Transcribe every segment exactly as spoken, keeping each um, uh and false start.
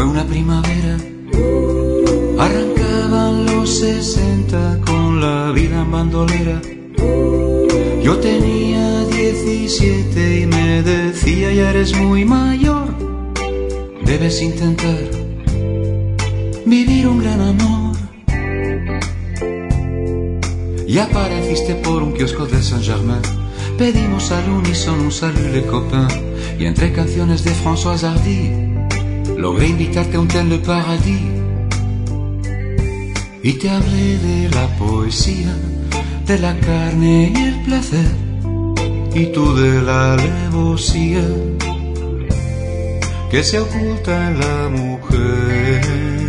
una primavera, arrancaban los sesenta con la vida en bandolera. Yo tenía diecisiete y me decía: ya eres muy mayor, debes intentar vivir un gran amor. Y apareciste por un kiosco de Saint-Germain. Pedimos al unísono un salut les copains. Y entre canciones de Françoise Hardy logré invitarte a un té en le paradis. Y te hablé de la poesía, de la carne y el placer, y tú de la alevosía que se oculta en la mujer.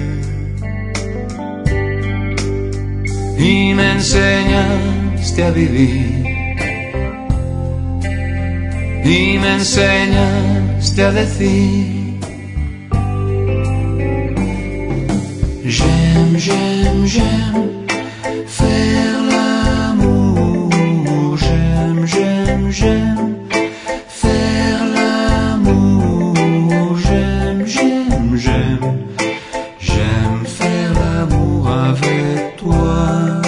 Y me enseñaste a vivir, y me enseñaste a decir: j'aime, j'aime, j'aime faire l'amour, j'aime, j'aime, j'aime faire l'amour, j'aime, j'aime, j'aime, j'aime faire l'amour avec toi,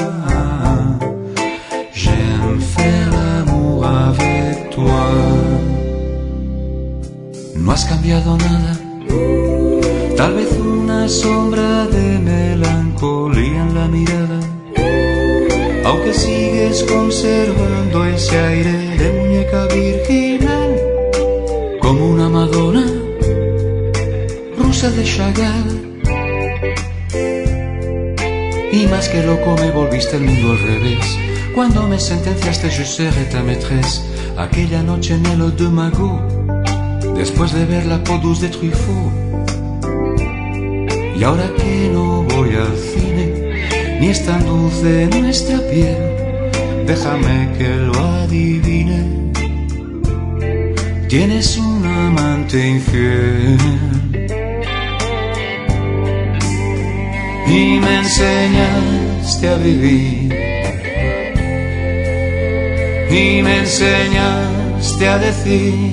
j'aime faire l'amour avec toi. No has cambiado nada, tal vez una sombra de melancolía en la mirada, aunque sigues conservando ese aire de muñeca virginal, como una Madonna rusa de Chagall. Y más que loco me volviste el mundo al revés, cuando me sentenciaste: je serai ta maîtresse, aquella noche en el de Magot, después de ver la peau douce de Truffaut. Y ahora que no voy al cine, ni es tan dulce nuestra piel, déjame que lo adivine: tienes un amante infiel. Y me enseñaste a vivir, y me enseñaste a decir: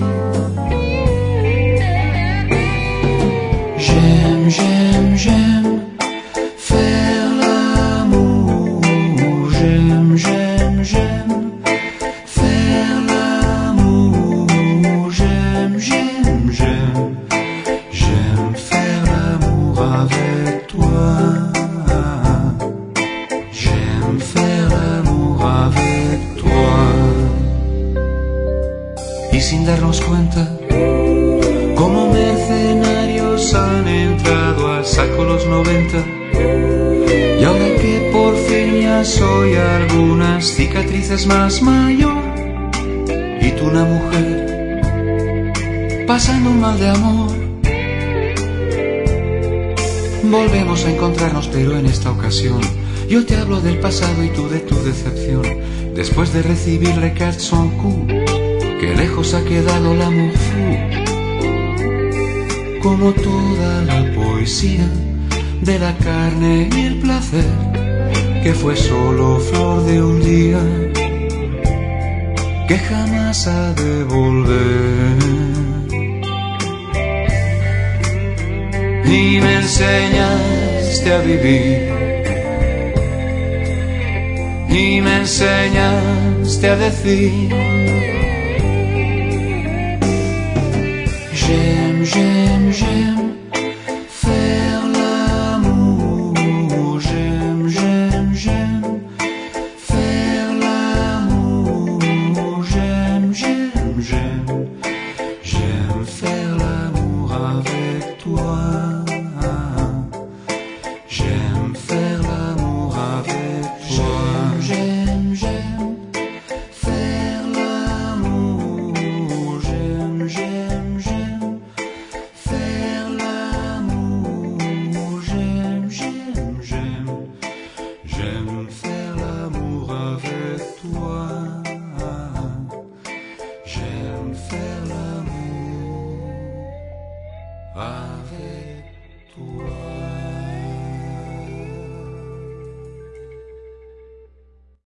j'aime, j'aime, j'aime faire l'amour, j'aime, j'aime, j'aime faire l'amour, j'aime, j'aime, j'aime, j'aime faire l'amour avec toi, j'aime faire l'amour avec toi. Y sin darnos cuenta, como mercenarios han entrado a saco los noventa. Y ahora que por fin ya soy algunas cicatrices más mayor, y tú una mujer pasando un mal de amor, volvemos a encontrarnos, pero en esta ocasión yo te hablo del pasado y tú de tu decepción, después de recibir le carte sans coup, que lejos ha quedado l'amour fou. Como toda la poesía de la carne y el placer, que fue solo flor de un día, que jamás ha de volver. Y me enseñaste a vivir, y me enseñaste a decir: j'aime, j'aime, j'aime